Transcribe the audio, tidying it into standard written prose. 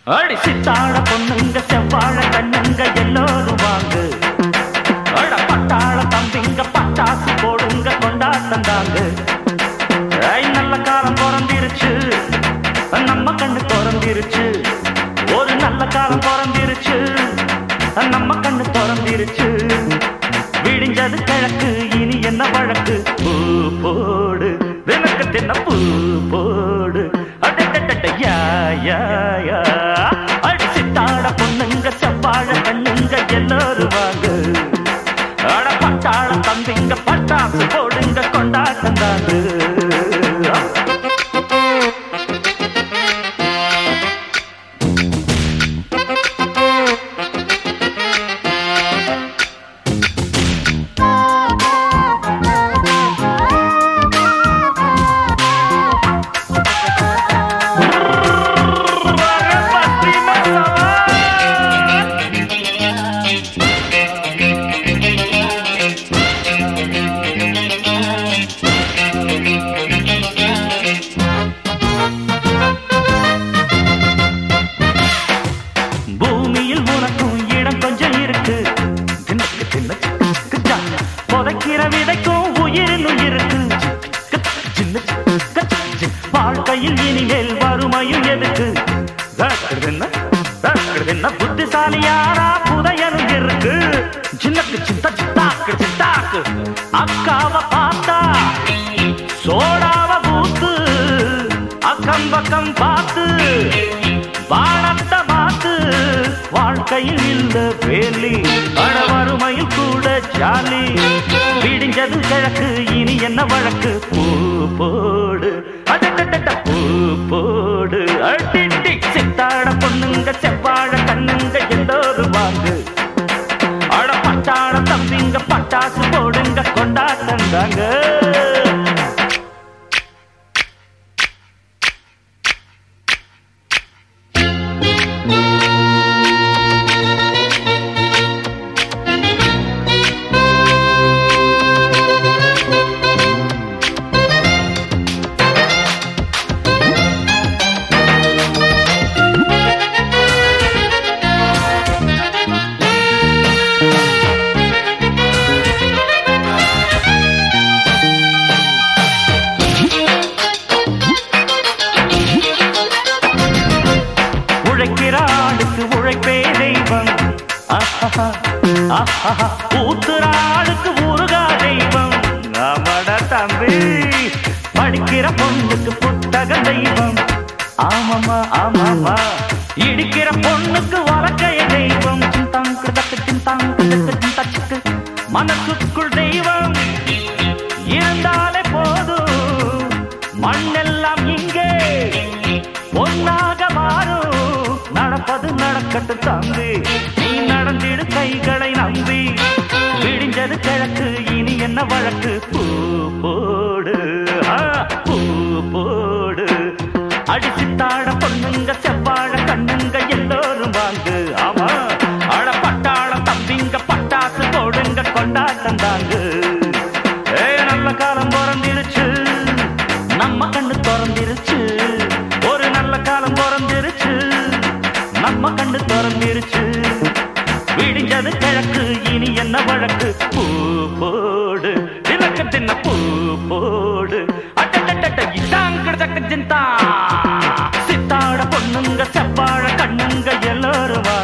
அடி சித்தாட பொண்ணுங்க செவ்வாழ கண்ணுங்க எல்லோரும் வாங்கு. அட பட்டாள தம்பிங்க பட்டாசு போடுங்க கொண்டாட்டம் தாங்க. நல்ல காலம் பிறந்திருச்சு, நம்ம கண்ணு திறந்திருச்சு. ஒரு நல்ல காலம் பிறந்திருச்சு, நம்ம கண்ணு திறந்திருச்சு. விடிஞ்சது கிழக்கு, இனி என்ன வழக்கு? பூ போடு விளக்கு தின்ன பூ போடு. அடிச்சித்தாட பொண்ணுங்க செவ்வாழ கண்ணுங்க எல்லோரும் வாங்க. அட பட்டாள தம்பிங்க பட்டாசு போடுங்க கொண்டாட்டம் தாங்க. புதைக்கிற விதைக்கும் உயிரினும் இருக்கு. வாழ்க்கையில் இனிமேல் வறுமையும் எதுக்கு? புத்திசாலி யாரா புதையனும் இருக்கு. சின்னக்கு சித்த சித்தாக்கு சித்தாக்கு அக்காவை பார்த்தா சோடாவ பூத்து அக்கம் பக்கம் பார்த்து வானத்தை மாத்து. வாழ்க்கையில் இல்ல வேலி, அட வறுமையில் கூட ஜாலி. விடிஞ்சது கிழக்கு, இனி என்ன வழக்கு? பூ போடு பூ போடு. அடிட்டி சித்தாட பொண்ணுங்க செவ்வாழ கண்ணுங்க எல்லோரும் வாங்கு. அட பட்டாள தம்பிங்க பட்டாசு போடுங்க கொண்டாட்டம் தாங்க. உழைக்கிறாளுக்கு உழைப்பே தெய்வம், ஊத்துறாளுக்கு ஊருகா தெய்வம். நம்மட தம்பி படிக்கிற பொண்ணுக்கு புத்தக தெய்வம். ஆமாமா ஆமாமா, இடிக்கிற பொண்ணுக்கு வழக்கைய தெய்வம். சிந்தாங்கு தக்கு சிந்தாங்கு தச்சுக்கு மனசுக்குள் தெய்வம் இருந்தாலே போதும். மண்ணெல்லாம் இங்கே பொன்னாக மாறும். நடப்பது நடக்கட்டும் தம்பி, நீ நடந்திடு கைகளை நம்பி. விடிஞ்சது கிழக்கு, இனி என்ன வழக்கு? பூ போடு பூ போடு. அடிச்சித்தாட பொண்ணுங்க செவ்வாழ கண்ணுங்க எல்லோரும் வாங்கு. ஆமா, அட பட்டாள தம்பிங்க பட்டாசு போடுங்க கொண்டாட்டம் தாங்க. நல்ல காலம் பிறந்திருச்சு, நம்ம கண்ணு திறந்திருச்சு. ஒரு நல்ல காலம் பிறந்திருச்சு, நம்ம கண்ணு திறந்திருச்சு. விடிஞ்சது கிழக்கு, இனி என்ன வழக்கு? பூ போடு விளக்கு தின்ன பூ போடு. சித்தாட பொண்ணுங்க செவ்வாழ கண்ணுங்க எல்லோரும்